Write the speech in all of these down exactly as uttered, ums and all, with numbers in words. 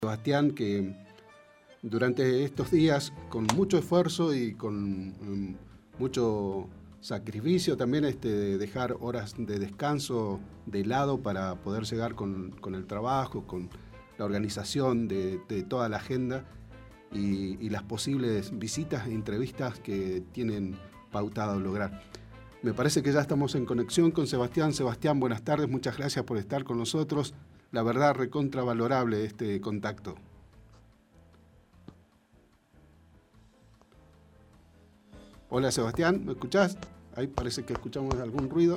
Sebastián, que durante estos días, con mucho esfuerzo y con um, mucho sacrificio, también este, de dejar horas de descanso de lado para poder llegar con, con el trabajo, con la organización de, de toda la agenda y, y las posibles visitas e entrevistas que tienen pautado lograr. Me parece que ya estamos en conexión con Sebastián. Sebastián, buenas tardes, muchas gracias por estar con nosotros. La verdad, recontravalorable este contacto. Hola Sebastián, ¿me escuchás? Ahí parece que escuchamos algún ruido.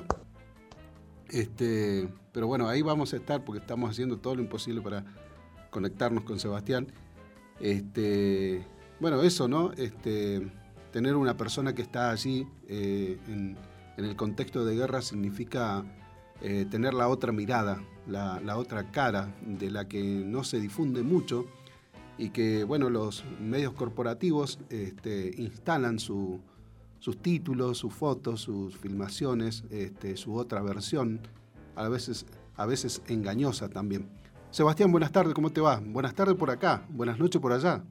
Este, pero bueno, ahí vamos a estar porque estamos haciendo todo lo imposible para conectarnos con Sebastián. Este, bueno, eso, ¿no? Este, tener una persona que está allí eh, en, en el contexto de guerra significa eh, tener la otra mirada, la, la otra cara de la que no se difunde mucho y que, bueno, los medios corporativos este, instalan su sus títulos, sus fotos, sus filmaciones, este, su otra versión, a veces, a veces engañosa también. Sebastián, buenas tardes, ¿cómo te va? Buenas tardes por acá, buenas noches por allá.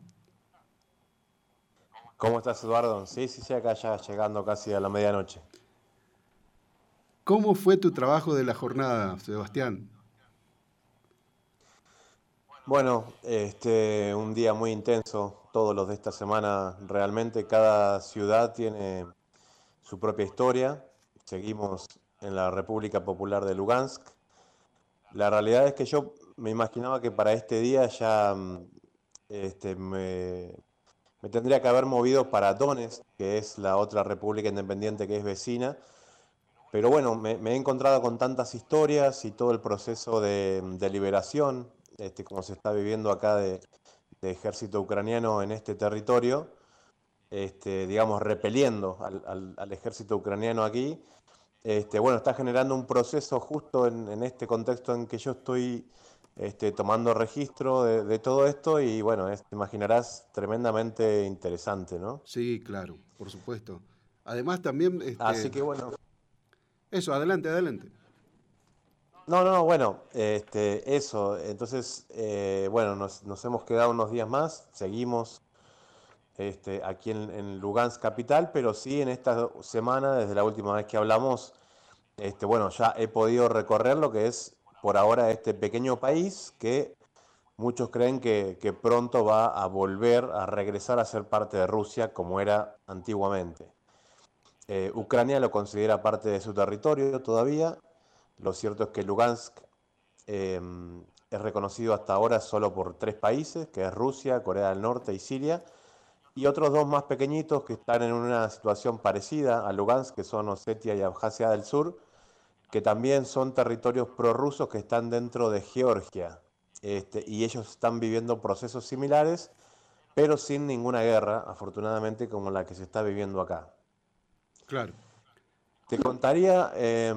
¿Cómo estás, Eduardo? Sí, sí, sí, acá ya llegando casi a la medianoche. ¿Cómo fue tu trabajo de la jornada, Sebastián? Bueno, este, un día muy intenso, todos los de esta semana realmente, cada ciudad tiene su propia historia. Seguimos en la República Popular de Lugansk. La realidad es que yo me imaginaba que para este día ya mm, este, me, me tendría que haber movido para Donetsk, que es la otra república independiente que es vecina. Pero bueno, me, me he encontrado con tantas historias y todo el proceso de, de liberación, este, como se está viviendo acá de, de ejército ucraniano en este territorio, este, digamos, repeliendo al, al- al ejército ucraniano aquí. Este, bueno, está generando un proceso justo en, en este contexto en que yo estoy este, tomando registro de, de todo esto y bueno, es, te imaginarás tremendamente interesante, ¿no? Sí, claro, por supuesto. Además también, este, Así que bueno, eso, adelante, adelante. no, no, no, bueno, este, eso. Entonces, eh, bueno, nos, nos hemos quedado unos días más, seguimos este, aquí en, en Lugansk capital, pero sí en esta semana, desde la última vez que hablamos, este, bueno, ya he podido recorrer lo que es por ahora este pequeño país que muchos creen que, que pronto va a volver a regresar a ser parte de Rusia como era antiguamente. Eh, Ucrania lo considera parte de su territorio todavía. Lo cierto es que Lugansk eh, es reconocido hasta ahora solo por tres países, que es Rusia, Corea del Norte y Siria, y otros dos más pequeñitos que están en una situación parecida a Lugansk, que son Osetia y Abjasia del Sur, que también son territorios prorrusos que están dentro de Georgia. Este, y ellos están viviendo procesos similares, pero sin ninguna guerra, afortunadamente, como la que se está viviendo acá. Claro. Te contaría eh,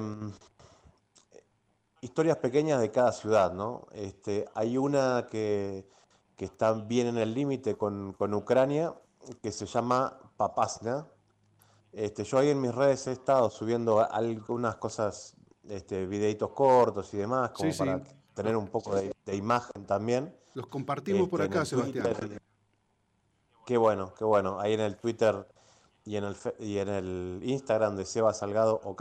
historias pequeñas de cada ciudad, ¿no? Este, hay una que, que está bien en el límite con, con Ucrania, que se llama Papasna. Este, yo ahí en mis redes he estado subiendo algunas cosas, este, videitos cortos y demás, Sí, como sí, para los, tener un poco de, de imagen también. los compartimos por Este, en acá, el Sebastián. Twitter, qué bueno, qué bueno. Ahí en el Twitter y en el, fe- y en el Instagram de Seba Salgado OK.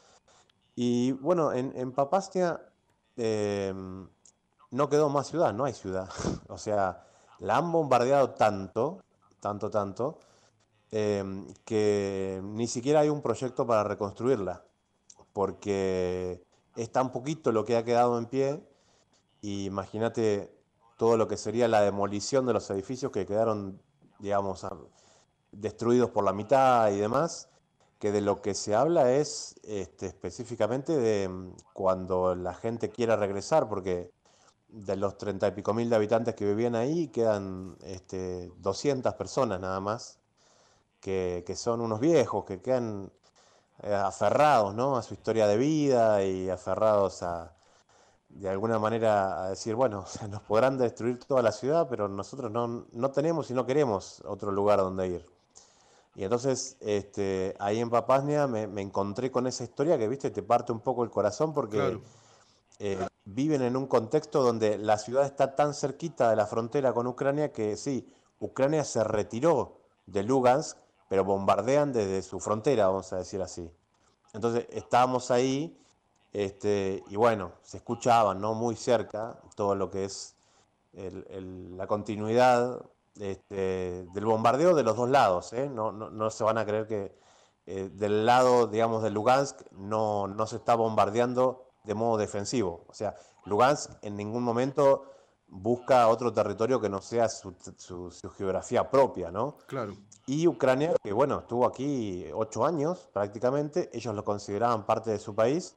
Y bueno, en, en Papastia eh, no quedó más ciudad, no hay ciudad. O sea, la han bombardeado tanto, tanto, tanto, eh, que ni siquiera hay un proyecto para reconstruirla, porque es tan poquito lo que ha quedado en pie, y imagínate todo lo que sería la demolición de los edificios que quedaron, digamos, a- destruidos por la mitad y demás, que de lo que se habla es este, específicamente de mm, cuando la gente quiera regresar, porque de los treinta y pico mil de habitantes que vivían ahí, quedan este, doscientas personas nada más, que, que son unos viejos, que quedan eh, aferrados, ¿no?, a su historia de vida y aferrados a, de alguna manera, a decir, bueno, o sea, nos podrán destruir toda la ciudad, pero nosotros no, no tenemos y no queremos otro lugar donde ir. Y entonces, este, ahí en Papasnia me, me encontré con esa historia que, viste, te parte un poco el corazón porque Claro. viven en un contexto donde la ciudad está tan cerquita de la frontera con Ucrania que sí, Ucrania se retiró de Lugansk, pero bombardean desde su frontera, vamos a decir así. Entonces estábamos ahí, este, y bueno, se escuchaba, ¿no? Muy cerca todo lo que es el- el- la continuidad este, del bombardeo de los dos lados, ¿eh? No, no, no se van a creer que eh, del lado, digamos, de Lugansk no, no se está bombardeando de modo defensivo. O sea, Lugansk en ningún momento busca otro territorio que no sea su, su- su geografía propia, ¿no? Claro. Y Ucrania, que bueno, estuvo aquí ocho años prácticamente, ellos lo consideraban parte de su país,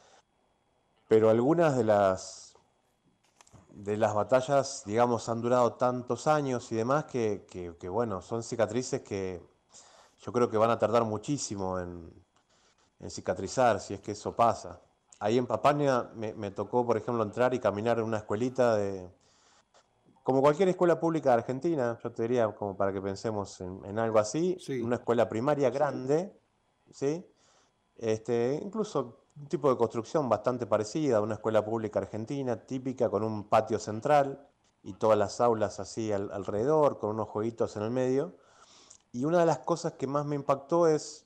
pero algunas de las, de las batallas, digamos, han durado tantos años y demás que, que- que, bueno, son cicatrices que yo creo que van a tardar muchísimo en, en cicatrizar, si es que eso pasa. Ahí en Papania me, me tocó, por ejemplo, entrar y caminar en una escuelita de, como cualquier escuela pública de Argentina, yo te diría, como para que pensemos en, en algo así, Sí. una escuela primaria grande, ¿sí? Este, incluso un tipo de construcción bastante parecida a una escuela pública argentina, típica, con un patio central y todas las aulas así al- alrededor, con unos jueguitos en el medio. Y una de las cosas que más me impactó es,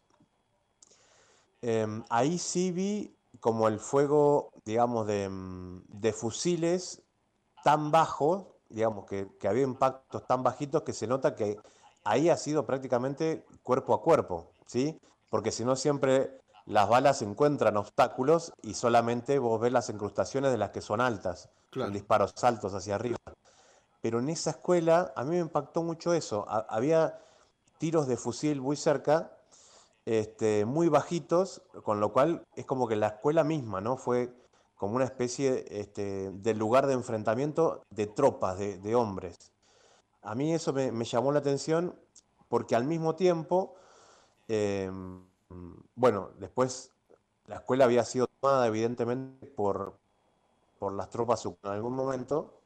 em, ahí sí vi como el fuego, digamos, de, em, de fusiles tan bajo, digamos, que, que había impactos tan bajitos que se nota que ahí ha sido prácticamente cuerpo a cuerpo, ¿sí? Porque si no siempre las balas encuentran obstáculos y solamente vos ves las incrustaciones de las que son altas, son Claro. disparos altos hacia arriba. Pero en esa escuela a mí me impactó mucho eso. Ha- había tiros de fusil muy cerca, este, muy bajitos, con lo cual es como que la escuela misma, ¿no? Fue como una especie este, de lugar de enfrentamiento de tropas, de, de hombres. A mí eso me, me llamó la atención porque al mismo tiempo, eh, bueno, después la escuela había sido tomada evidentemente por, por las tropas en algún momento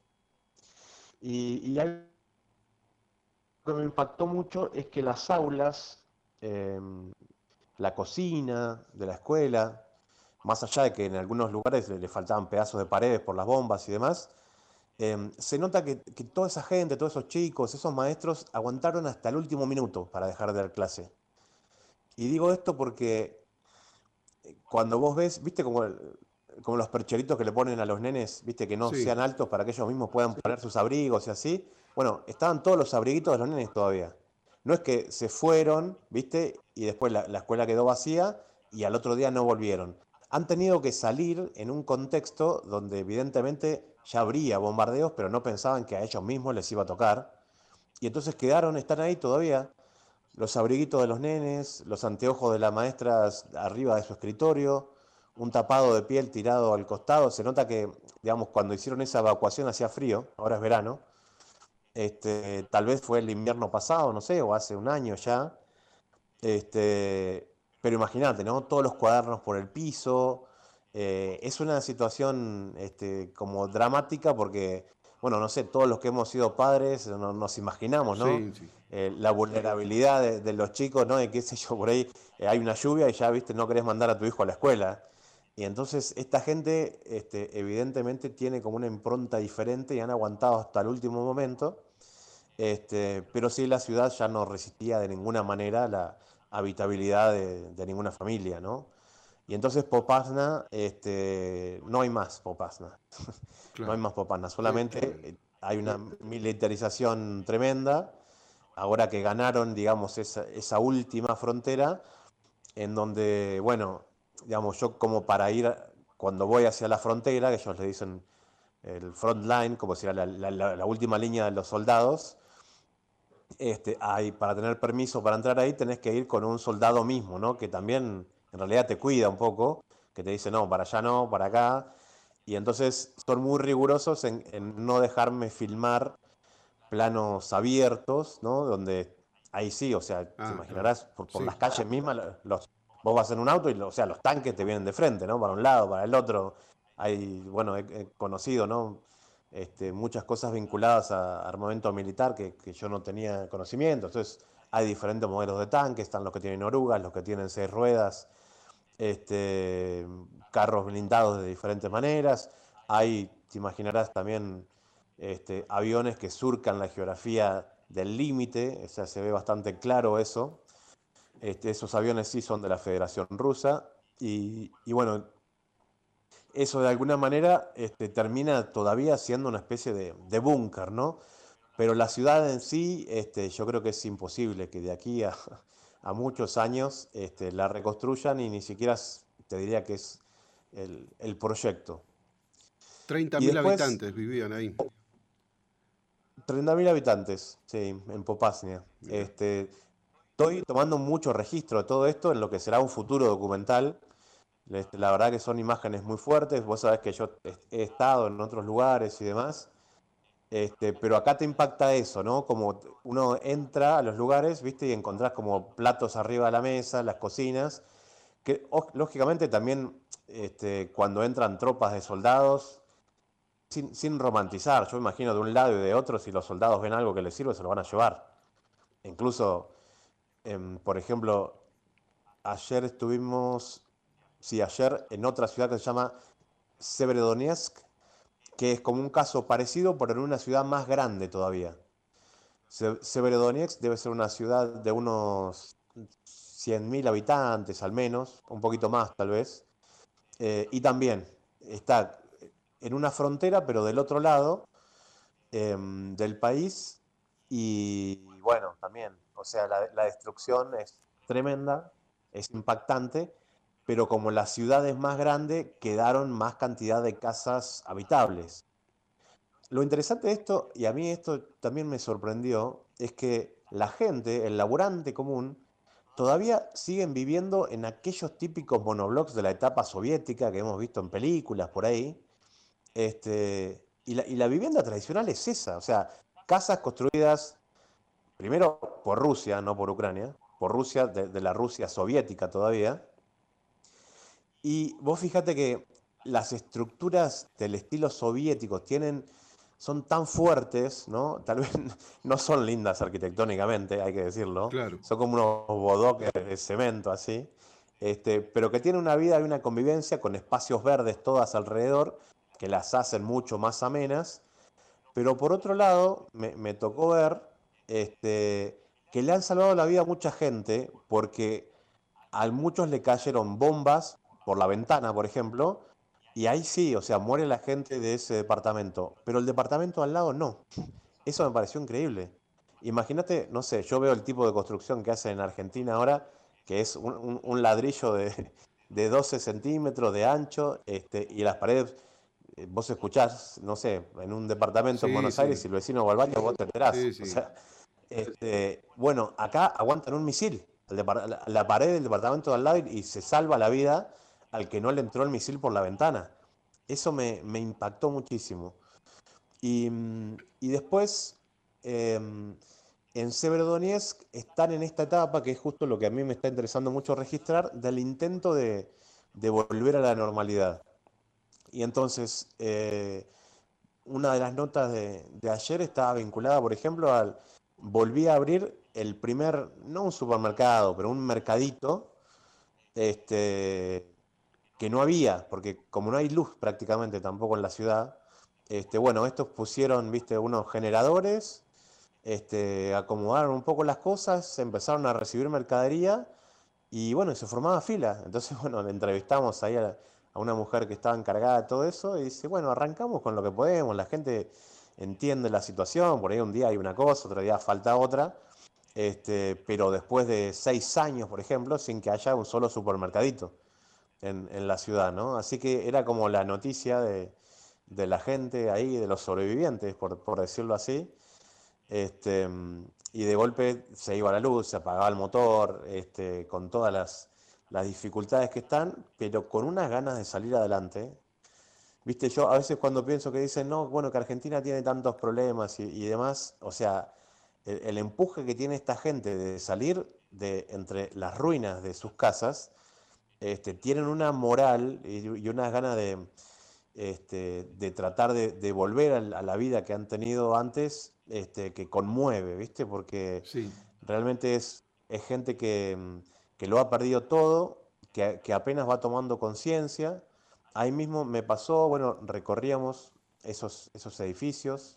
y, y algo que me impactó mucho es que las aulas, eh, la cocina de la escuela, más allá de que en algunos lugares le, le faltaban pedazos de paredes por las bombas y demás, eh, se nota que, que toda esa gente, todos esos chicos, esos maestros aguantaron hasta el último minuto para dejar de dar clase. Y digo esto porque cuando vos ves, viste como, el- como los percheritos que le ponen a los nenes, viste que no Sí. sean altos para que ellos mismos puedan poner sus abrigos y así. Bueno, estaban todos los abriguitos de los nenes todavía. No es que se fueron, viste, y después la, la escuela quedó vacía y al otro día no volvieron. Han tenido que salir en un contexto donde evidentemente ya habría bombardeos, pero no pensaban que a ellos mismos les iba a tocar. Y entonces quedaron, están ahí todavía, los abriguitos de los nenes, los anteojos de la maestra arriba de su escritorio, un tapado de piel tirado al costado. Se nota que, digamos, cuando hicieron esa evacuación hacía frío, ahora es verano. Este, tal vez fue el invierno pasado, no sé, o hace un año ya. Este, pero imagínate, ¿no? Todos los cuadernos por el piso. Eh, es una situación este, como dramática porque, bueno, no sé, todos los que hemos sido padres no- nos imaginamos, ¿no? Sí, sí. Eh, la vulnerabilidad de, de los chicos, ¿no? De qué sé yo, por ahí eh, hay una lluvia y ya, viste, no querés mandar a tu hijo a la escuela. Y entonces esta gente, este, evidentemente, tiene como una impronta diferente y han aguantado hasta el último momento. Este, pero sí, la ciudad ya no resistía de ninguna manera la habitabilidad de, de ninguna familia, ¿no? Y entonces Popasna, este, no hay más Popasna, no hay Claro. más Popasna, solamente Este, eh, hay una militarización tremenda, ahora que ganaron, digamos, esa, esa última frontera, en donde, bueno, digamos, yo como para ir, cuando voy hacia la frontera, que ellos le dicen el front line, como si era la, la- la última línea de los soldados, este, hay, para tener permiso para entrar ahí tenés que ir con un soldado mismo, ¿no? Que también en realidad te cuida un poco, que te dice, no, para allá no, para acá. Y entonces son muy rigurosos en, en no dejarme filmar planos abiertos, ¿no? Donde ahí sí, o sea, te ah, claro. imaginarás por, por Sí. las calles mismas, los, vos vas en un auto y, o sea, los tanques te vienen de frente, ¿no? Para un lado, para el otro. Hay, bueno, he, he conocido, ¿no? Este, muchas cosas vinculadas a armamento militar que, que yo no tenía conocimiento. Entonces, hay diferentes modelos de tanques, están los que tienen orugas, los que tienen seis ruedas, este, carros blindados de diferentes maneras. Hay, te imaginarás también, este, aviones que surcan la geografía del límite, o sea, se ve bastante claro eso. Este, esos aviones sí son de la Federación Rusa y, y bueno, eso de alguna manera este, termina todavía siendo una especie de, de búnker, ¿no? Pero la ciudad en sí, este, yo creo que es imposible que de aquí a, a muchos años este, la reconstruyan y ni siquiera s- te diría que es el, el proyecto. Treinta Y mil después, habitantes vivían ahí. treinta mil habitantes, sí, en Popasnia. Mira. Este, estoy tomando mucho registro de todo esto en lo que será un futuro documental. Este, la verdad que son imágenes muy fuertes. Vos sabés que yo he he estado en otros lugares y demás. Este, pero acá te impacta eso, ¿no? Como uno entra a los lugares, ¿viste? Y encontrás como platos arriba de la mesa, las cocinas, que o- lógicamente también este, cuando entran tropas de soldados, sin, sin romantizar, yo me imagino de un lado y de otro, si los soldados ven algo que les sirve, se lo van a llevar. Incluso, em, por ejemplo, ayer estuvimos, sí, ayer en otra ciudad que se llama Severodonetsk, que es como un caso parecido, pero en una ciudad más grande todavía. Se- Severodonetsk debe ser una ciudad de unos cien mil habitantes al menos, un poquito más tal vez. Eh, y también está en una frontera, pero del otro lado em, del país. Y bueno, también, o sea, la, la destrucción es tremenda, es impactante, pero como la ciudad es más grande, quedaron más cantidad de casas habitables. Lo interesante de esto, y a mí esto también me sorprendió, es que la gente, el laburante común, todavía siguen viviendo en aquellos típicos monoblocks de la etapa soviética que hemos visto en películas por ahí. Este, y, la, y la vivienda tradicional es esa, o sea, casas construidas primero por Rusia, no por Ucrania, por Rusia, de, de la Rusia soviética todavía. Y vos fíjate que las estructuras del estilo soviético tienen, son tan fuertes, ¿no? Tal vez no son lindas arquitectónicamente, hay que decirlo. Claro. Son como unos bodoques de cemento así. Este, pero que tienen una vida y una convivencia con espacios verdes todas alrededor que las hacen mucho más amenas. Pero por otro lado, me, me tocó ver este, que le han salvado la vida a mucha gente porque a muchos le cayeron bombas por la ventana, por ejemplo, y ahí sí, o sea, muere la gente de ese departamento, pero el departamento al lado no. Eso me pareció increíble. Imagínate, no sé, yo veo el tipo de construcción que hacen en Argentina ahora, que es un, un- un ladrillo de, de doce centímetros de ancho, este, y las paredes, eh, vos escuchás, no sé, en un departamento en Sí, Buenos sí. Aires, si el vecino va al baño, vos te enterás. Sí, O sí. sea, este, bueno, acá aguantan un misil, al depar- la, la pared del departamento de al lado y, y se salva la vida al que no le entró el misil por la ventana. Eso me, me impactó muchísimo. Y, mm, y después, em, en Severodonetsk están en esta etapa, que es justo lo que a mí me está interesando mucho registrar, del intento de, de volver a la normalidad. Y entonces, eh, una de las notas de, de ayer estaba vinculada, por ejemplo, al... Volví a abrir el primer, no un supermercado, pero un mercadito, este, que no había, porque como no hay luz prácticamente tampoco en la ciudad, este, bueno, estos pusieron, viste, unos generadores, este, acomodaron un poco las cosas, empezaron a recibir mercadería y bueno, se formaba fila. Entonces, bueno, le entrevistamos ahí a, a una mujer que estaba encargada de todo eso y dice, bueno, arrancamos con lo que podemos, la gente entiende la situación, por ahí un día hay una cosa, otro día falta otra, este, pero después de seis años, por ejemplo, sin que haya un solo supermercadito en, en la ciudad, ¿no? Así que era como la noticia de, de la gente ahí, de los sobrevivientes, por, por decirlo así. Este, y de golpe se iba la luz, se apagaba el motor, este, con todas las, las dificultades que están, pero con unas ganas de salir adelante. Viste, yo a veces cuando pienso que dicen, no, bueno, que Argentina tiene tantos problemas y, y demás, o sea, el, el empuje que tiene esta gente de salir de entre las ruinas de sus casas, este, tienen una moral y, y unas ganas de, este, de tratar de, de volver a la, a la vida que han tenido antes, este, que conmueve, ¿viste? Porque Sí. realmente es, es gente que, mm, que lo ha perdido todo, que, que apenas va tomando conciencia, ahí mismo me pasó, bueno, recorríamos esos, esos edificios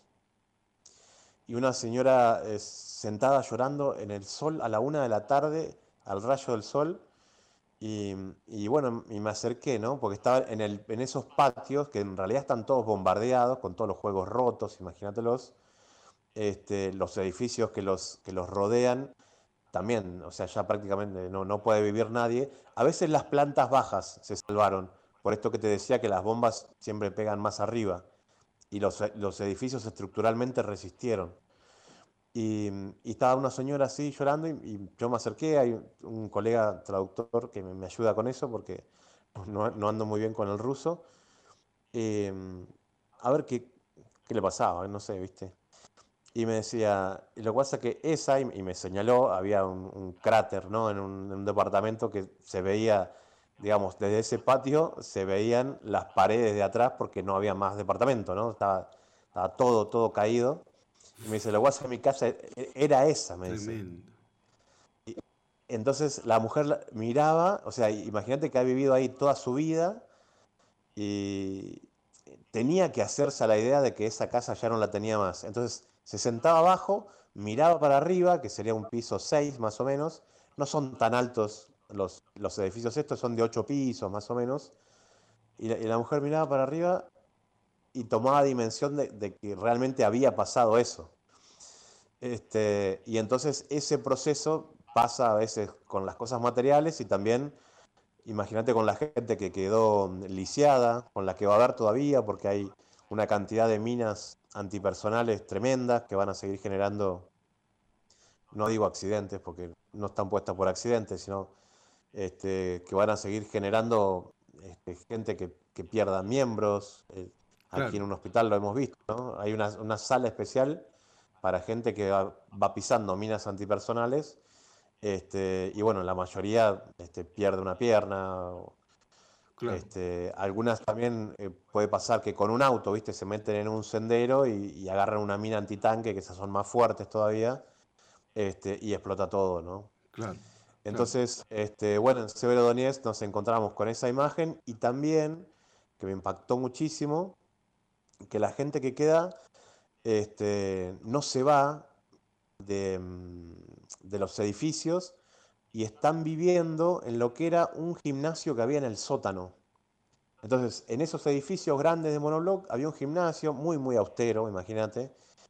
y una señora eh, sentada llorando en el sol a la una de la tarde, al rayo del sol. Y, y bueno, y me acerqué, ¿no? Porque estaba en, el, en esos patios que en realidad están todos bombardeados, con todos los juegos rotos, imagínatelos. Este, los edificios que los, que los rodean, también, o sea, ya prácticamente no, no puede vivir nadie. A veces las plantas bajas se salvaron, por esto que te decía que las bombas siempre pegan más arriba, y los, los edificios estructuralmente resistieron. Y, y estaba una señora así llorando y, y yo me acerqué, hay un colega traductor que me, me ayuda con eso porque no, no ando muy bien con el ruso. eh, a ver qué, qué le pasaba, no sé, ¿viste? Y me decía, y lo que pasa es que esa, y, y me señaló, había un, un cráter, ¿no? En un, en un departamento que se veía, digamos, desde ese patio se veían las paredes de atrás porque no había más departamento, ¿no? Estaba, estaba todo, todo caído. Y me dice, lo que pasa es que mi casa e- era esa, me dice. Tremendo. Entonces la mujer la- miraba, o sea, imagínate que ha vivido ahí toda su vida y tenía que hacerse a la idea de que esa casa ya no la tenía más. Entonces se sentaba abajo, miraba para arriba, que sería un piso seis más o menos. No son tan altos los, los edificios estos, son de ocho pisos más o menos. Y la, y la mujer miraba para arriba y tomaba dimensión de, de que realmente había pasado eso. Este, y entonces ese proceso pasa a veces con las cosas materiales y también, imagínate con la gente que quedó lisiada, con la que va a haber todavía, porque hay una cantidad de minas antipersonales tremendas que van a seguir generando, no digo accidentes, porque no están puestas por accidentes, sino este, que van a seguir generando este, gente que, que pierda miembros. Eh, aquí Claro, en un hospital lo hemos visto, ¿no? Hay una, una sala especial para gente que va, va pisando minas antipersonales. Este, y bueno, la mayoría este, pierde una pierna. o, claro. Este, algunas también eh, puede pasar que con un auto, ¿viste? Se meten en un sendero y, y agarran una mina antitanque, que esas son más fuertes todavía, este, y explota todo, ¿no? Claro, claro. Entonces, este, bueno, en Severodonetsk nos encontramos con esa imagen y también, que me impactó muchísimo, que la gente que queda este, no se va de, mm, de los edificios y están viviendo en lo que era un gimnasio que había en el sótano. Entonces, en esos edificios grandes de monobloc había un gimnasio muy, muy austero, imagínate.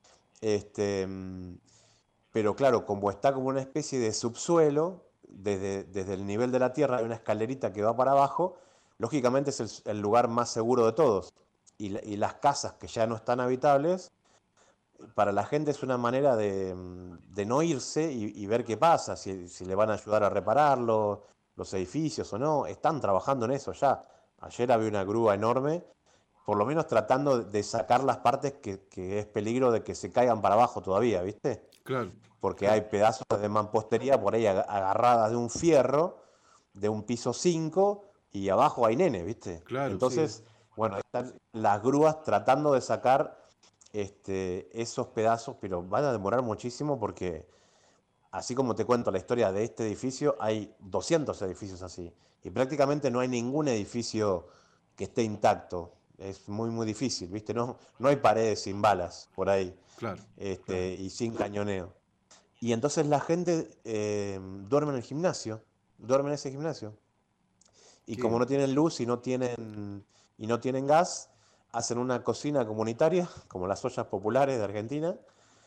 Este, mm, pero claro, como está como una especie de subsuelo, desde, desde el nivel de la tierra hay una escalerita que va para abajo, lógicamente es el, el lugar más seguro de todos. Y, la- y las casas que ya no están habitables, para la gente es una manera de, mm, de no irse y, y ver qué pasa, si, si le van a ayudar a repararlo, los edificios o no. Están trabajando en eso ya. Ayer había una grúa enorme, por lo menos tratando de sacar las partes que, que es peligro de que se caigan para abajo todavía, ¿viste? Claro, Porque hay claro, pedazos de mampostería por ahí aga- agarradas de un fierro, de un piso cinco y abajo hay nenes, ¿viste? claro, sí. Entonces, bueno, están las grúas tratando de sacar este, esos pedazos, pero van a demorar muchísimo porque, así como te cuento la historia de este edificio, hay doscientos edificios así. Y prácticamente no hay ningún edificio que esté intacto. Es muy, muy difícil, ¿viste? No, no hay paredes sin balas por ahí, Claro, claro. este, y sin cañoneo. Y entonces la gente eh, duerme en el gimnasio, duerme en ese gimnasio. Y como Qué, no tienen luz y no tienen, y no tienen gas, hacen una cocina comunitaria, como las ollas populares de Argentina.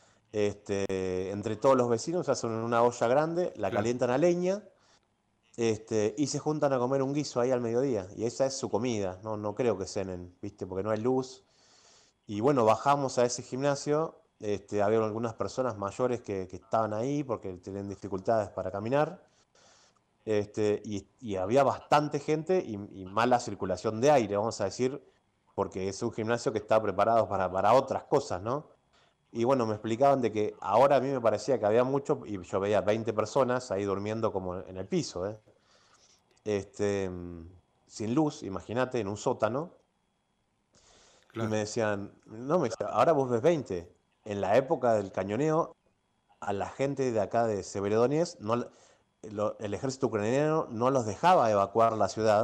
Este, entre todos los vecinos hacen una olla grande, la claro. calientan a leña, este, y se juntan a comer un guiso ahí al mediodía. Y esa es su comida, no, no creo que cenen, ¿viste? Porque no hay luz. Y bueno, bajamos a ese gimnasio. Este, había algunas personas mayores que, que estaban ahí porque tenían dificultades para caminar. Este, y, y había bastante gente y, y mala circulación de aire, vamos a decir, porque es un gimnasio que está preparado para, para otras cosas, ¿no? Y bueno, me explicaban de que ahora a mí me parecía que había mucho, y yo veía veinte personas ahí durmiendo como en el piso, ¿eh? Este, mm, sin luz, imagínate, en un sótano. Y Claro. me decían, no, me decían, ahora vos ves veinte. En la época del cañoneo, a la gente de acá de Severodonetsk, no, lo- el ejército ucraniano no los dejaba evacuar la ciudad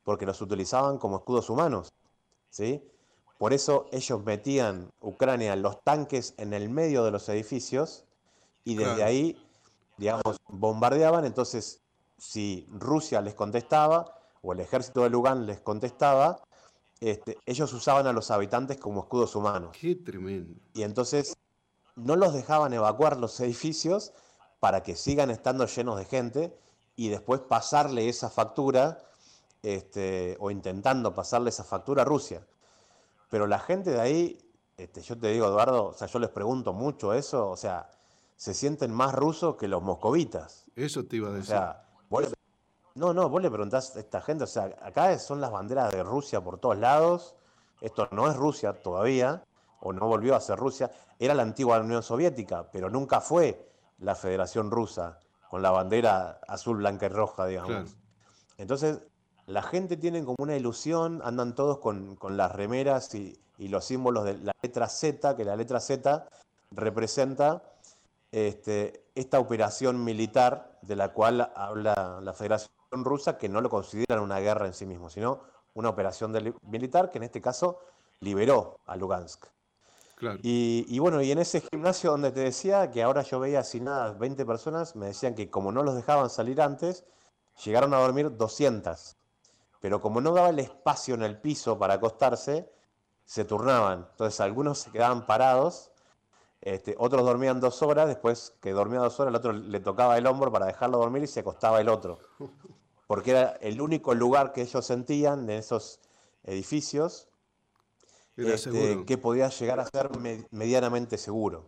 porque los utilizaban como escudos humanos, ¿sí? Por eso ellos metían Ucrania los tanques en el medio de los edificios y desde Claro. ahí, digamos, bombardeaban. Entonces, si Rusia les contestaba o el ejército de Lugan les contestaba, este, ellos usaban a los habitantes como escudos humanos. Qué tremendo. Y entonces no los dejaban evacuar los edificios para que sigan estando llenos de gente y después pasarle esa factura, este, o intentando pasarle esa factura a Rusia. Pero la gente de ahí, este, yo te digo, Eduardo, o sea, yo les pregunto mucho eso, o sea, se sienten más rusos que los moscovitas. Eso te iba a O decir. sea, vos le- no, no, vos le preguntás a esta gente, o sea, acá son las banderas de Rusia por todos lados, esto no es Rusia todavía, o no volvió a ser Rusia, era la antigua Unión Soviética, pero nunca fue la Federación Rusa, con la bandera azul, blanca y roja, Claro. digamos. Entonces, la gente tiene como una ilusión, andan todos con, con las remeras y, y los símbolos de la letra Z, que la letra Z representa este, esta operación militar de la cual habla la Federación Rusa, que no lo consideran una guerra en sí mismo, sino una operación de, militar que en este caso liberó a Lugansk. Claro. Y, y bueno, y en ese gimnasio donde te decía que ahora yo veía sin nada veinte personas, me decían que como no los dejaban salir antes, llegaron a dormir doscientas. Pero como no daba el espacio en el piso para acostarse, se turnaban. Entonces algunos se quedaban parados, este, otros dormían dos horas, después que dormía dos horas, el otro le tocaba el hombro para dejarlo dormir y se acostaba el otro. Porque era el único lugar que ellos sentían en esos edificios, Era este, seguro. que podía llegar a ser me- medianamente seguro.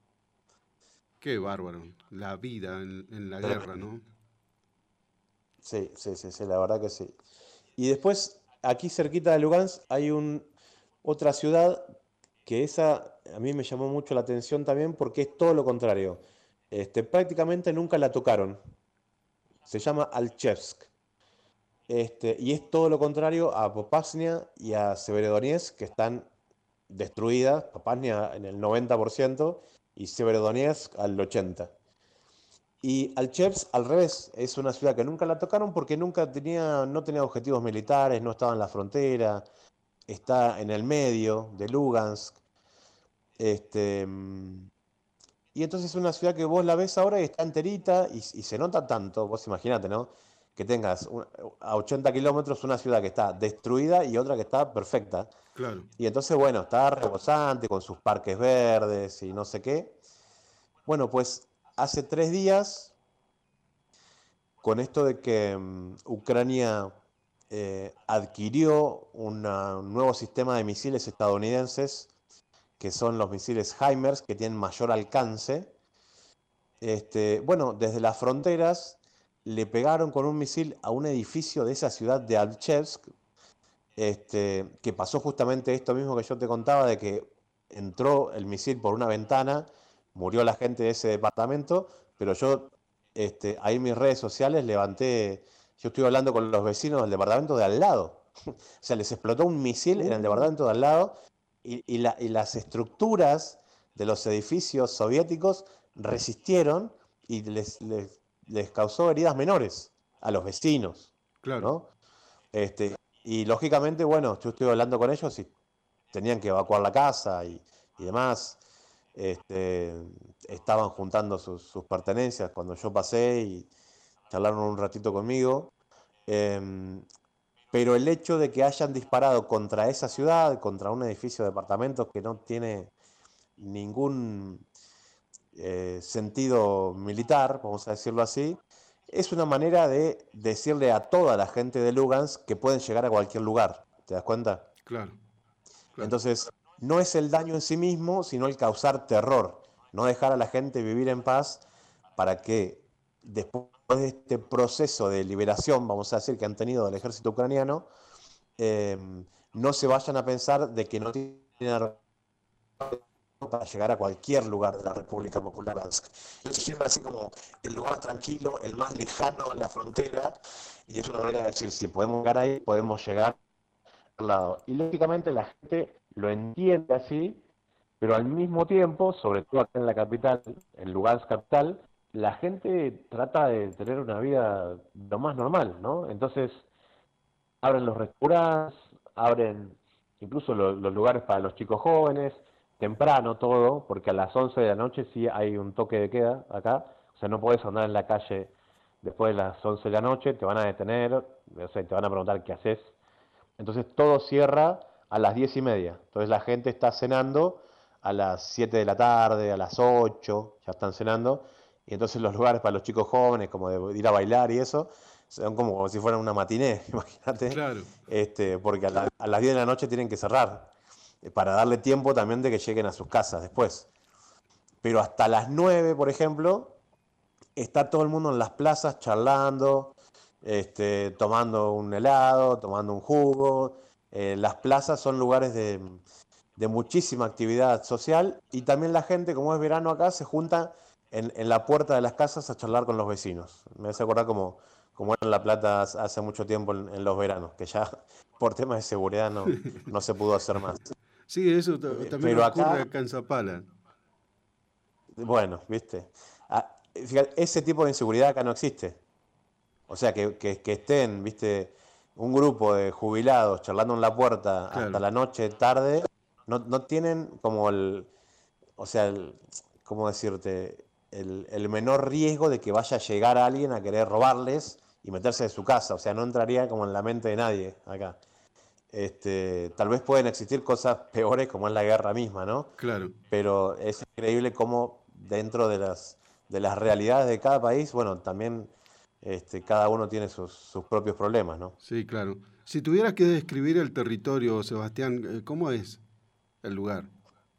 Qué bárbaro. La vida en, en la guerra, Tremendo. ¿no? Sí, sí, sí, sí, la verdad que sí. Y después, aquí cerquita de Lugansk, hay un, otra ciudad que esa a mí me llamó mucho la atención también porque es todo lo contrario. Este, prácticamente nunca la tocaron. Se llama Alchevsk. Este, y es todo lo contrario a Popasnia y a Severodonetsk, que están destruidas. Popasnia en el noventa por ciento y Severodonetsk al ochenta por ciento. Y Alchevsk, al revés, es una ciudad que nunca la tocaron porque nunca tenía, no tenía objetivos militares, no estaba en la frontera, está en el medio de Lugansk. Este, mm, y entonces es una ciudad que vos la ves ahora y está enterita y, y se nota tanto, vos imaginate, ¿no? Que tengas un- a ochenta kilómetros una ciudad que está destruida y otra que está perfecta. Claro. Y entonces, bueno, está rebosante con sus parques verdes y no sé qué. Bueno, pues hace tres días, con esto de que um, Ucrania eh, adquirió una, un nuevo sistema de misiles estadounidenses, que son los misiles HIMARS, que tienen mayor alcance. Este, bueno, desde las fronteras le pegaron con un misil a un edificio de esa ciudad de Alchevsk, este, que pasó justamente esto mismo que yo te contaba, de que entró el misil por una ventana, murió la gente de ese departamento, pero yo este, ahí en mis redes sociales levanté, yo estuve hablando con los vecinos del departamento de al lado. O sea, les explotó un misil en el Uh, departamento de al lado y, y la- y las estructuras de los edificios soviéticos resistieron y les, les- les causó heridas menores a los vecinos, claro. ¿no? Este, y lógicamente, bueno, yo estuve hablando con ellos y tenían que evacuar la casa y, y demás. Este, estaban juntando sus, sus pertenencias cuando yo pasé y charlaron un ratito conmigo. Em, pero el hecho de que hayan disparado contra esa ciudad, contra un edificio de departamentos que no tiene ningún eh, sentido militar, vamos a decirlo así, es una manera de decirle a toda la gente de Lugansk que pueden llegar a cualquier lugar. ¿Te das cuenta? Claro. Claro. Entonces, no es el daño en sí mismo, sino el causar terror. No dejar a la gente vivir en paz para que después de este proceso de liberación, vamos a decir, que han tenido del ejército ucraniano, eh, no se vayan a pensar de que no tienen para llegar a cualquier lugar de la República Popular Dansk. Entonces siempre así como el lugar tranquilo, el más lejano en la frontera, y es una manera de decir, si podemos llegar ahí, podemos llegar al lado. Y lógicamente la gente lo entiende así, pero al mismo tiempo, sobre todo acá en la capital, en Lugansk capital, la gente trata de tener una vida lo más normal, ¿no? Entonces, abren los restaurantes, abren incluso lo- los lugares para los chicos jóvenes, temprano todo, porque a las once de la noche sí hay un toque de queda acá, o sea, no podés andar en la calle después de las once de la noche, te van a detener, o sea, te van a preguntar qué haces. Entonces todo cierra a las diez y media. Entonces la gente está cenando a las siete de la tarde, a las ocho, ya están cenando. Y entonces los lugares para los chicos jóvenes, como de ir a bailar y eso, son como, como si fueran una matiné, imagínate. Claro. Este, porque a, la- a las diez de la noche tienen que cerrar, eh, para darle tiempo también de que lleguen a sus casas después. Pero hasta las nueve, por ejemplo, está todo el mundo en las plazas charlando, este, tomando un helado, tomando un jugo. Eh, las plazas son lugares de, de muchísima actividad social y también la gente, como es verano acá, se junta en, en la puerta de las casas a charlar con los vecinos. Me hace acordar como, como era en La Plata hace mucho tiempo en, en los veranos, que ya por temas de seguridad no, no se pudo hacer más. Sí, eso ta- Eh, también Pero ocurre acá, acá en Zapala. bueno, viste, ah, fíjate, ese tipo de inseguridad acá no existe. O sea, que, que, que estén, viste, un grupo de jubilados charlando en la puerta hasta Claro, la noche, tarde, no, no tienen como el, o sea, el- ¿cómo decirte? El, el menor riesgo de que vaya a llegar alguien a querer robarles y meterse en su casa. O sea, no entraría como en la mente de nadie acá. Este, tal vez pueden existir cosas peores como es la guerra misma, ¿no? claro. Pero es increíble cómo dentro de las, de las realidades de cada país, bueno, también este, cada uno tiene sus, sus propios problemas, ¿no? Sí, claro. Si tuvieras que describir el territorio, Sebastián, eh, ¿cómo es el lugar?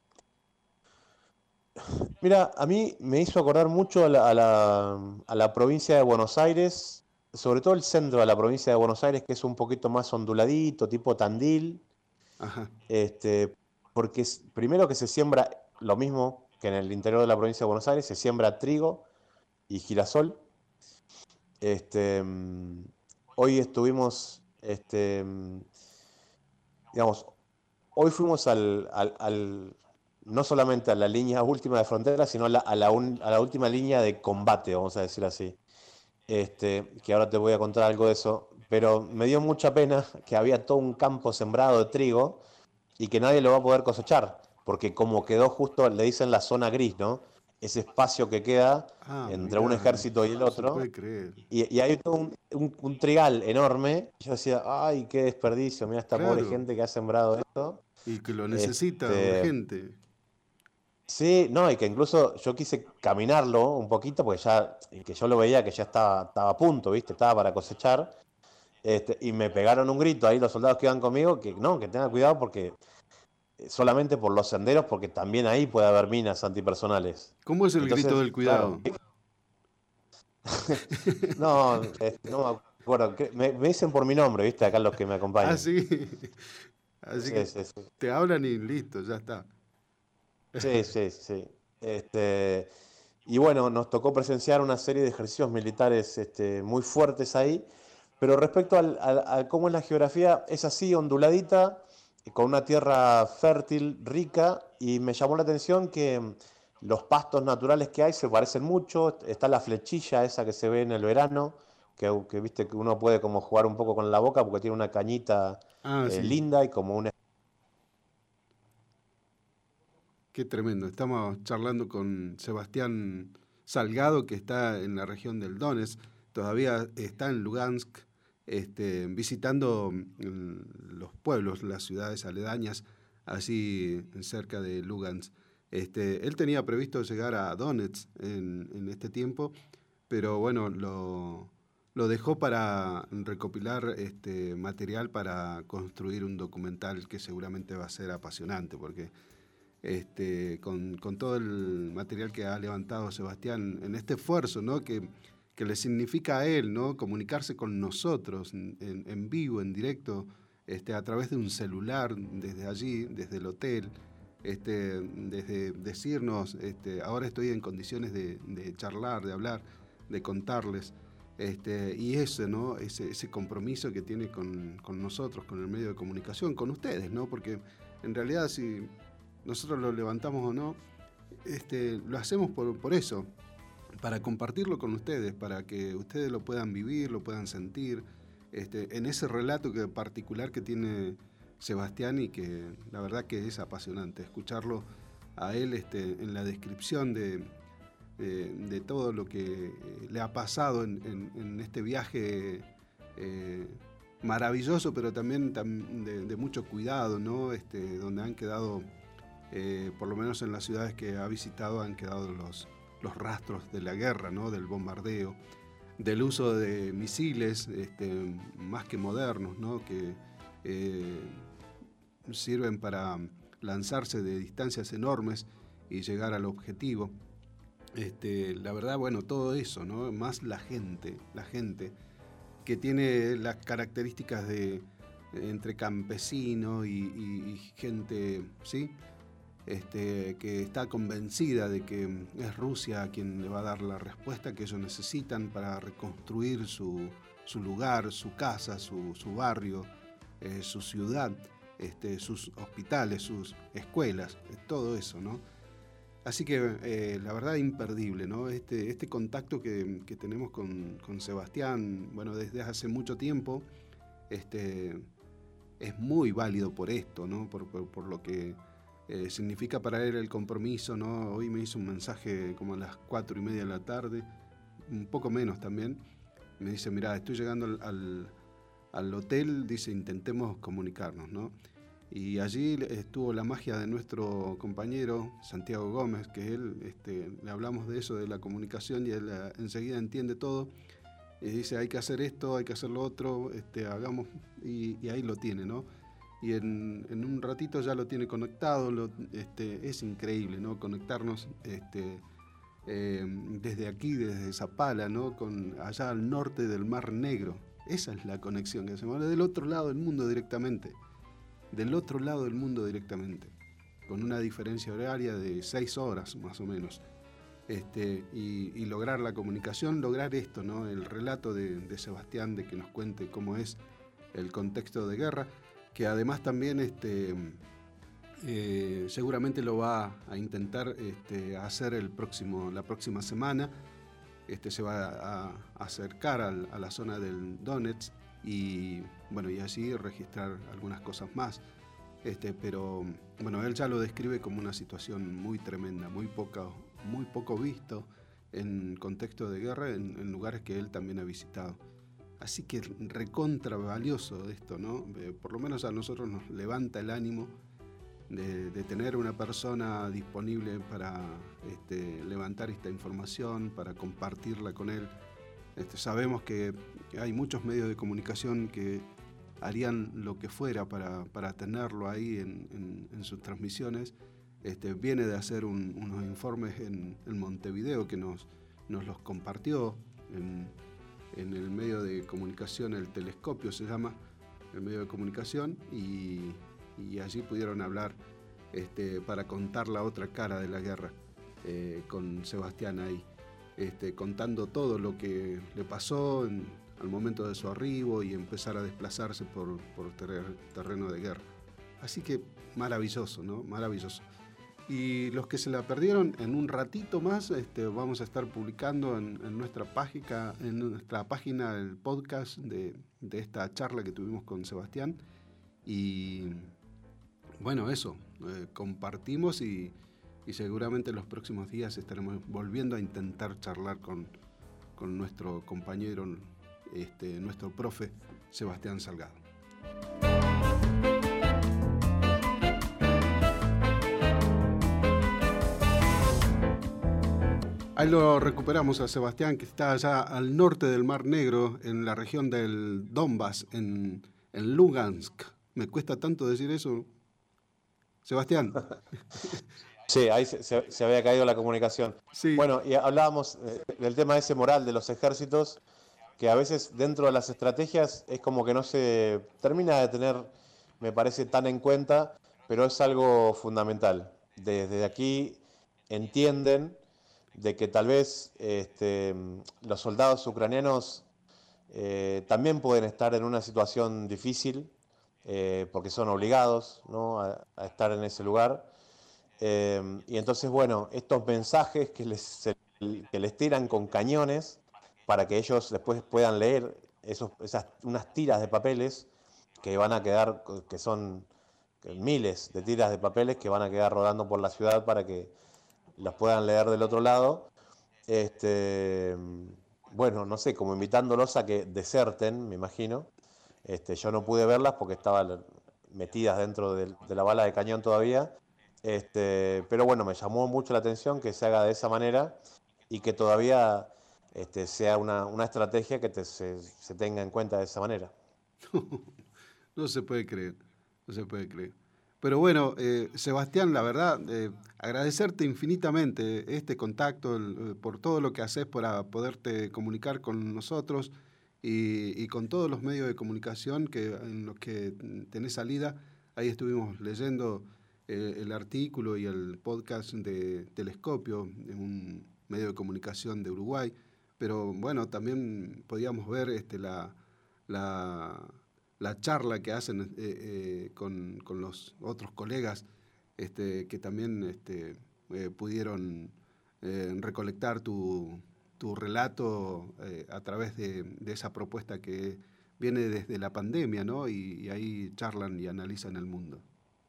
Mira, a mí me hizo acordar mucho a la, a la, a la provincia de Buenos Aires, sobre todo el centro de la provincia de Buenos Aires, que es un poquito más onduladito, tipo Tandil, Ajá, este, porque es- primero que se siembra lo mismo que en el interior de la provincia de Buenos Aires, se siembra trigo y girasol. Este, mm, hoy estuvimos, este, mm, digamos, hoy fuimos al, al- al- no solamente a la línea última de frontera, sino a la, a la un- a la última línea de combate, vamos a decir así. Este, que ahora te voy a contar algo de eso, pero me dio mucha pena que había todo un campo sembrado de trigo y que nadie lo va a poder cosechar, porque como quedó justo, le dicen la zona gris, ¿no? Ese espacio que queda ah, entre un mirá, ejército y el no se otro, puede creer. y, y hay todo un, un- un trigal enorme. Yo decía, ay, qué desperdicio, mira esta pobre Claro, gente que ha sembrado esto. y que lo necesita Este, urgente. sí, no, y que incluso yo quise caminarlo un poquito, porque ya, y que yo lo veía que ya estaba, estaba a punto, ¿viste? Estaba para cosechar. Este, y me pegaron un grito ahí los soldados que iban conmigo, que no, que tenga cuidado porque eh, solamente por los senderos, porque también ahí puede haber minas antipersonales. ¿Cómo es el grito Entonces, del claro, cuidado? no, este, no me acuerdo, que- me, me dicen por mi nombre, ¿viste? Acá los que me Ah, acompañan. sí. Así Sí, que sí, sí. te hablan y listo, ya está. Sí, sí, sí. Este, y bueno, nos tocó presenciar una serie de ejercicios militares este, muy fuertes ahí, pero respecto al, al- a cómo es la geografía, es así, onduladita, con una tierra fértil, rica, y me llamó la atención que mm, los pastos naturales que hay se parecen mucho. Está la flechilla esa que se ve en el verano, que, que viste que uno puede como jugar un poco con la boca porque tiene una cañita Ah, eh, sí, linda y como una... qué tremendo. Estamos charlando con Sebastián Salgado, que está en la región del Donetsk. Todavía está en Lugansk, este, visitando mm, los pueblos, las ciudades aledañas, así cerca de Lugansk. Este, él tenía previsto llegar a Donetsk en, en este tiempo, pero bueno, lo, lo dejó para recopilar este material para construir un documental que seguramente va a ser apasionante, porque este, con, con todo el material que ha levantado Sebastián en este esfuerzo, ¿no? que, que le significa a él, ¿no? Comunicarse con nosotros en, en vivo, en directo, este, a través de un celular, desde allí, desde el hotel, este, desde decirnos, este, ahora estoy en condiciones de, de charlar, de hablar, de contarles. Este, y ese, ¿no? ese, ese compromiso que tiene con, con nosotros, con el medio de comunicación, con ustedes, ¿no? Porque en realidad si nosotros lo levantamos o no, este, lo hacemos por, por eso, para compartirlo con ustedes, para que ustedes lo puedan vivir, lo puedan sentir, este, en ese relato que, particular que tiene Sebastián, y que la verdad que es apasionante escucharlo a él este, en la descripción de, de, de todo lo que le ha pasado en, en, en este viaje eh, maravilloso, pero también de, de mucho cuidado, ¿no? Este, donde han quedado, eh, por lo menos en las ciudades que ha visitado, han quedado los, los rastros de la guerra, ¿no? Del bombardeo, del uso de misiles este, más que modernos, ¿no? Que eh, sirven para lanzarse de distancias enormes y llegar al objetivo. Este, la verdad, bueno, todo eso, ¿no? Más la gente, la gente que tiene las características de entre campesino y, y, y gente, ¿sí? Este, que está convencida de que es Rusia quien le va a dar la respuesta que ellos necesitan para reconstruir su, su lugar, su casa, su, su barrio, eh, su ciudad, este, sus hospitales, sus escuelas, todo eso, ¿no? Así que eh, la verdad imperdible, ¿no? Este, este contacto que, que tenemos con, con Sebastián, bueno, desde hace mucho tiempo, este, es muy válido por esto, ¿no? Por, por, por lo que eh, significa para él el compromiso, ¿no? Hoy me hizo un mensaje como a las cuatro y media de la tarde, un poco menos también. Me dice, mirá, estoy llegando al, al, al hotel, dice, intentemos comunicarnos, ¿no? Y allí estuvo la magia de nuestro compañero Santiago Gómez, que él, este, le hablamos de eso, de la comunicación, y él uh, enseguida entiende todo, y dice, hay que hacer esto, hay que hacer lo otro, este, hagamos, y, y ahí lo tiene, ¿no? Y en, en un ratito ya lo tiene conectado, lo, este, es increíble, ¿no? Conectarnos este, eh, desde aquí, desde Zapala, ¿no? Con, allá al norte del Mar Negro. Esa es la conexión que hacemos, del otro lado del mundo directamente. Del otro lado del mundo directamente, con una diferencia horaria de seis horas más o menos, este, y, y lograr la comunicación, lograr esto, ¿no? El relato de, de Sebastián, de que nos cuente cómo es el contexto de guerra, que además también este, eh, seguramente lo va a intentar este, hacer el próximo, la próxima semana. Este, se va a, a acercar al, a la zona del Donetsk, y bueno, y allí registrar algunas cosas más, este, pero bueno, él ya lo describe como una situación muy tremenda, muy poca, muy poco visto en contexto de guerra en, en lugares que él también ha visitado. Así que recontra valioso esto, ¿no? Eh, por lo menos a nosotros nos levanta el ánimo de, de tener una persona disponible para este, levantar esta información, para compartirla con él. Este, sabemos que hay muchos medios de comunicación que harían lo que fuera para, para tenerlo ahí en, en, en sus transmisiones. Este, viene de hacer un, unos informes en, en Montevideo que nos, nos los compartió en, en el medio de comunicación, el Telescopio se llama, el medio de comunicación, y, y allí pudieron hablar este, para contar la otra cara de la guerra eh, con Sebastián ahí. Este, contando todo lo que le pasó en, al momento de su arribo y empezar a desplazarse por, por ter, terreno de guerra. Así que maravilloso, ¿no? Maravilloso. Y los que se la perdieron, en un ratito más este, vamos a estar publicando en, en, nuestra página, en nuestra página el podcast de, de esta charla que tuvimos con Sebastián. Y bueno, eso, eh, compartimos y... y seguramente en los próximos días estaremos volviendo a intentar charlar con, con nuestro compañero, este, nuestro profe Sebastián Salgado. Ahí lo recuperamos a Sebastián, que está allá al norte del Mar Negro, en la región del Donbass, en, en Lugansk. Me cuesta tanto decir eso. Sebastián. Sí, ahí se, se, se había caído la comunicación. Sí. Bueno, y hablábamos eh, del tema ese moral de los ejércitos, que a veces dentro de las estrategias es como que no se termina de tener, me parece, tan en cuenta, pero es algo fundamental. Desde aquí entienden de que tal vez este, los soldados ucranianos eh, también pueden estar en una situación difícil, eh, porque son obligados, ¿no?, a, a estar en ese lugar. Eh, y entonces, bueno, estos mensajes que les, se, que les tiran con cañones para que ellos después puedan leer esos, esas, unas tiras de papeles que van a quedar, que son miles de tiras de papeles que van a quedar rodando por la ciudad para que los puedan leer del otro lado. Este, bueno, no sé, como invitándolos a que deserten, me imagino. Este, yo no pude verlas porque estaban metidas dentro de, de la bala de cañón todavía. Este, pero bueno, me llamó mucho la atención que se haga de esa manera y que todavía este, sea una, una estrategia que te, se, se tenga en cuenta de esa manera. No se puede creer, no se puede creer. Pero bueno, eh, Sebastián, la verdad, eh, agradecerte infinitamente este contacto, el, por todo lo que haces para poderte comunicar con nosotros y, y con todos los medios de comunicación que, en los que tenés salida. Ahí estuvimos leyendo eh, el artículo y el podcast de Telescopio, un medio de comunicación de Uruguay. Pero bueno, también podíamos ver este, la... la la charla que hacen eh, eh, con, con los otros colegas este, que también este, eh, pudieron eh, recolectar tu, tu relato eh, a través de, de esa propuesta que viene desde la pandemia, ¿no? Y, y ahí charlan y analizan el mundo.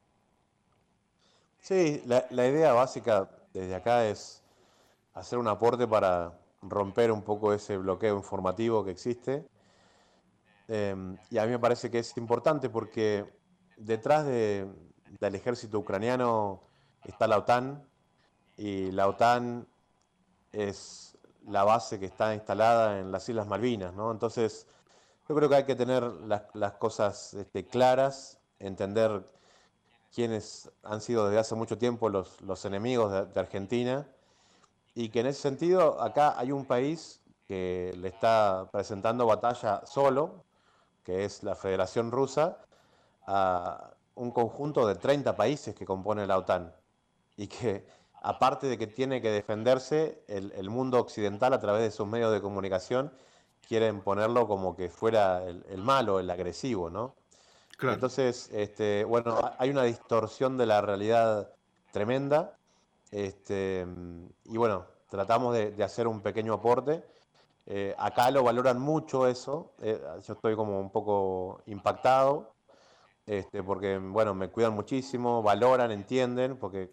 Sí, la, la idea básica desde acá es hacer un aporte para romper un poco ese bloqueo informativo que existe. Eh, y a mí me parece que es importante porque detrás de, del ejército ucraniano está la OTAN y la OTAN es la base que está instalada en las Islas Malvinas, ¿no? Entonces, yo creo que hay que tener las, las cosas este, claras, entender quiénes han sido desde hace mucho tiempo los, los enemigos de, de Argentina y que en ese sentido acá hay un país que le está presentando batalla solo, que es la Federación Rusa, a un conjunto de treinta países que compone la OTAN y que aparte de que tiene que defenderse, el, el mundo occidental a través de sus medios de comunicación quieren ponerlo como que fuera el, el malo, el agresivo, ¿no? Claro. Entonces, este, bueno, hay una distorsión de la realidad tremenda, este, y bueno, tratamos de, de hacer un pequeño aporte. Eh, acá lo valoran mucho eso, eh, yo estoy como un poco impactado, este, porque bueno, me cuidan muchísimo, valoran, entienden, porque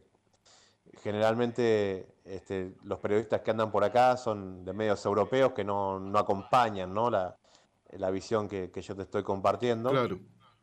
generalmente este, los periodistas que andan por acá son de medios europeos que no, no acompañan, ¿no? La, la visión que, que yo te estoy compartiendo. Claro.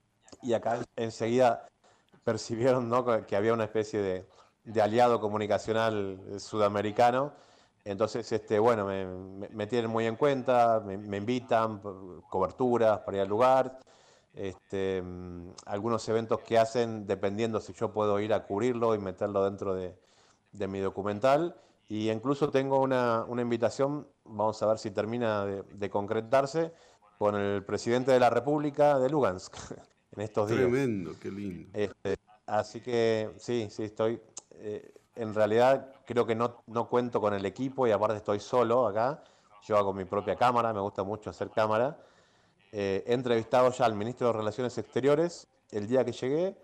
Y acá enseguida percibieron, ¿no?, que había una especie de, de aliado comunicacional sudamericano. Entonces, este, bueno, me, me, me tienen muy en cuenta, me, me invitan, coberturas para ir al lugar, este, algunos eventos que hacen dependiendo si yo puedo ir a cubrirlo y meterlo dentro de, de mi documental. Y incluso tengo una, una invitación, vamos a ver si termina de, de concretarse, con el presidente de la República de Lugansk en estos días. Tremendo, qué lindo. Este, así que sí, sí, estoy. Eh, en realidad creo que no, no cuento con el equipo y aparte estoy solo acá. Yo hago mi propia cámara, me gusta mucho hacer cámara. Eh, he entrevistado ya al ministro de Relaciones Exteriores el día que llegué.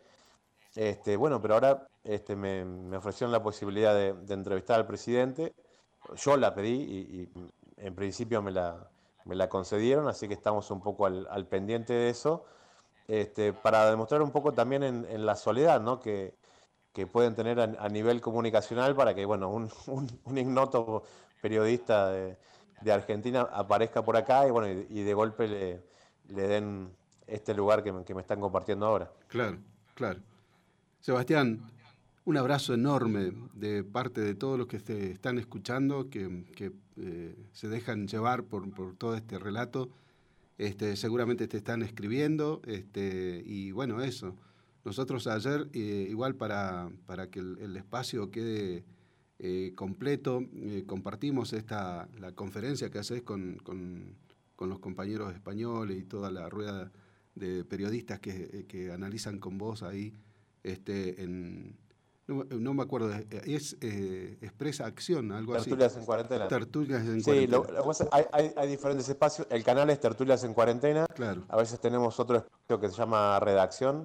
Este, bueno, pero ahora este, me, me ofrecieron la posibilidad de, de entrevistar al presidente. Yo la pedí y, y en principio me la, me la concedieron, así que estamos un poco al, al pendiente de eso. Este, para demostrar un poco también en, en la soledad, ¿no?, que, que pueden tener a, a nivel comunicacional para que, bueno, un, un, un ignoto periodista de, de Argentina aparezca por acá y, bueno, y, y de golpe le, le den este lugar que me, que me están compartiendo ahora. Claro, claro. Sebastián, un abrazo enorme de parte de todos los que te están escuchando, que, que eh, se dejan llevar por, por todo este relato. Este, seguramente te están escribiendo, este, y bueno, eso. Nosotros ayer, eh, igual para, para que el, el espacio quede eh, completo, eh, compartimos esta, la conferencia que haces con, con, con los compañeros españoles y toda la rueda de periodistas que, que analizan con vos ahí, este, en, no, no me acuerdo, es eh, Expresa Acción, algo así. Tertulias en cuarentena. Tertulias en Sí, cuarentena. lo, lo, hay, hay, hay diferentes espacios. El canal es Tertulias en Cuarentena. Claro. A veces tenemos otro espacio que se llama Redacción,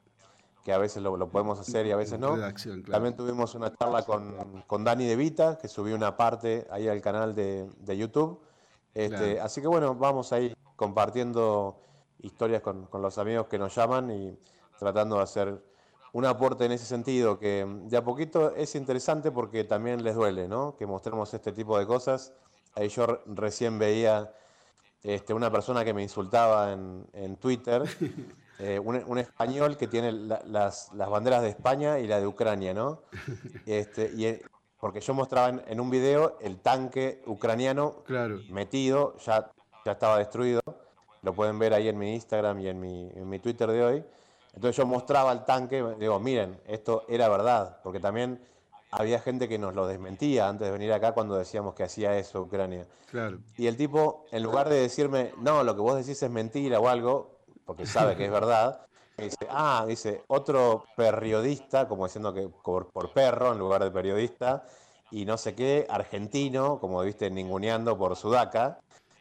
que a veces lo, lo podemos hacer y a veces no. Redacción, claro. También tuvimos una charla con, con Dani De Vita, que subió una parte ahí al canal de, de YouTube. Este, Claro. Así que bueno, vamos ahí compartiendo historias con, con los amigos que nos llaman y tratando de hacer un aporte en ese sentido, que de a poquito es interesante porque también les duele, ¿no? Que mostremos este tipo de cosas. Ahí yo re- recién veía este, una persona que me insultaba en, en Twitter, eh, un, un español que tiene la- las, las banderas de España y la de Ucrania, ¿no? Este, y, eh, porque yo mostraba en, en un video el tanque ucraniano Claro, metido, ya, ya estaba destruido, lo pueden ver ahí en mi Instagram y en mi, en mi Twitter de hoy. Entonces yo mostraba el tanque, digo, miren, esto era verdad, porque también había gente que nos lo desmentía antes de venir acá cuando decíamos que hacía eso Ucrania. claro. Y el tipo, en lugar de decirme, no, lo que vos decís es mentira o algo, porque sabe que es verdad, me dice, ah, dice, otro periodista, como diciendo que por, por perro en lugar de periodista, y no sé qué, argentino, como viste, ninguneando por Sudaca,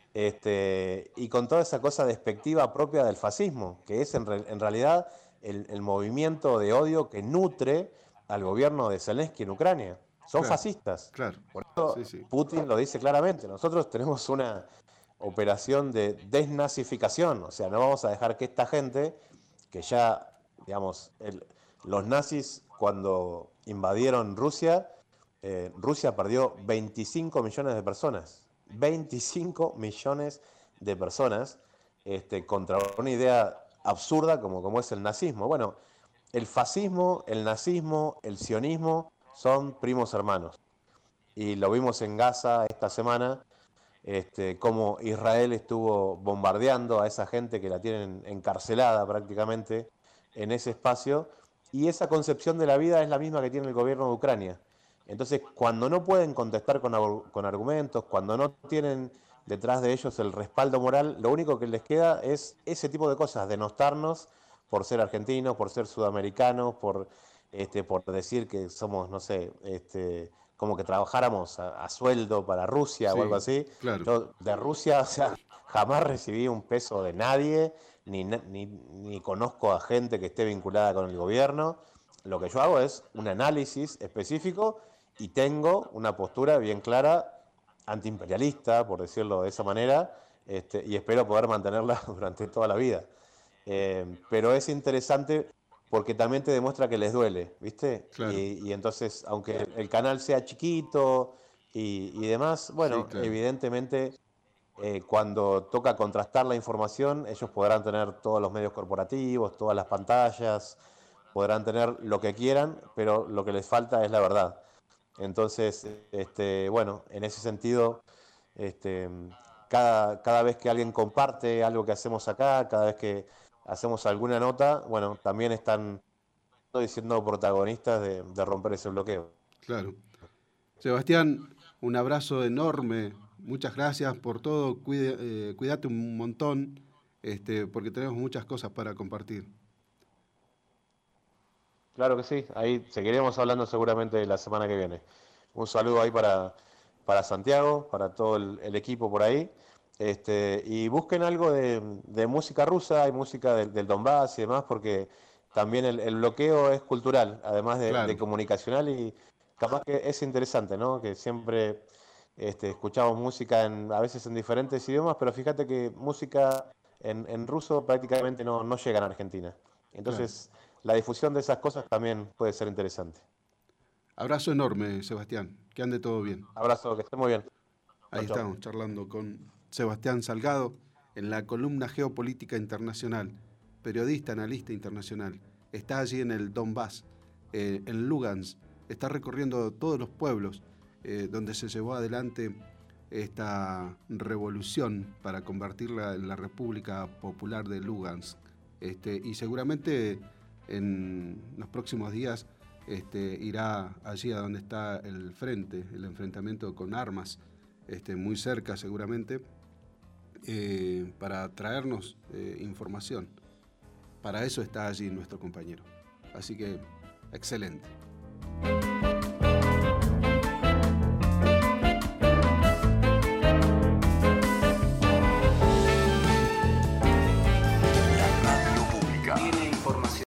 este, y con toda esa cosa despectiva propia del fascismo, que es en, re- en realidad el, el movimiento de odio que nutre al gobierno de Zelensky en Ucrania. Son Claro, fascistas. claro. Por eso Sí, sí. Putin lo dice claramente. Nosotros tenemos una operación de desnazificación. O sea, no vamos a dejar que esta gente, que ya, digamos, el- los nazis cuando invadieron Rusia, eh, Rusia perdió veinticinco millones de personas. veinticinco millones de personas este, contra una idea absurda como, como es el nazismo. Bueno, el fascismo, el nazismo, el sionismo son primos hermanos. Y lo vimos en Gaza esta semana, este, cómo Israel estuvo bombardeando a esa gente que la tienen encarcelada prácticamente en ese espacio, y esa concepción de la vida es la misma que tiene el gobierno de Ucrania. Entonces, cuando no pueden contestar con, ar- con argumentos, cuando no tienen detrás de ellos el respaldo moral, lo único que les queda es ese tipo de cosas, denostarnos por ser argentinos, por ser sudamericanos, por, este, por decir que somos, no sé, este, como que trabajáramos a, a sueldo para Rusia o algo Sí, así. claro. Yo de Rusia, o sea, jamás recibí un peso de nadie, ni, na- ni, ni conozco a gente que esté vinculada con el gobierno. Lo que yo hago es un análisis específico y tengo una postura bien clara antiimperialista, por decirlo de esa manera, este, y espero poder mantenerla durante toda la vida. Eh, pero es interesante porque también te demuestra que les duele, ¿viste? Claro. Y, y entonces, aunque el, el canal sea chiquito y, y demás, Sí, bueno, claro. evidentemente eh, cuando toca contrastar la información, ellos podrán tener todos los medios corporativos, todas las pantallas, podrán tener lo que quieran, pero lo que les falta es la verdad. Entonces, este, bueno, en ese sentido, este, cada, cada vez que alguien comparte algo que hacemos acá, cada vez que hacemos alguna nota, bueno, también están siendo protagonistas de, de romper ese bloqueo. Claro. Sebastián, un abrazo enorme. Muchas gracias por todo. Cuide- eh, cuídate un montón, este, porque tenemos muchas cosas para compartir. Claro que sí, ahí seguiremos hablando seguramente la semana que viene. Un saludo ahí para, para Santiago, para todo el, el equipo por ahí. Este, y busquen algo de, de música rusa, hay música del, del Donbass y demás, porque también el, el bloqueo es cultural, además de, de Claro, comunicacional, y capaz que es interesante, ¿no? Que siempre este, escuchamos música en, a veces en diferentes idiomas, pero fíjate que música en, en ruso prácticamente no, no llega a Argentina. claro. Entonces, la difusión de esas cosas también puede ser interesante. Abrazo enorme, Sebastián. Que ande todo bien. Abrazo, que esté muy bien. Chau, Ahí chau. estamos charlando con Sebastián Salgado en la columna Geopolítica Internacional, periodista, analista internacional. Está allí en el Donbass, eh, en Lugansk. Está recorriendo todos los pueblos eh, donde se llevó adelante esta revolución para convertirla en la República Popular de Lugansk. Este, y seguramente en los próximos días este, irá allí a donde está el frente, el enfrentamiento con armas, este, muy cerca seguramente, eh, para traernos eh, información. Para eso está allí nuestro compañero. Así que, excelente.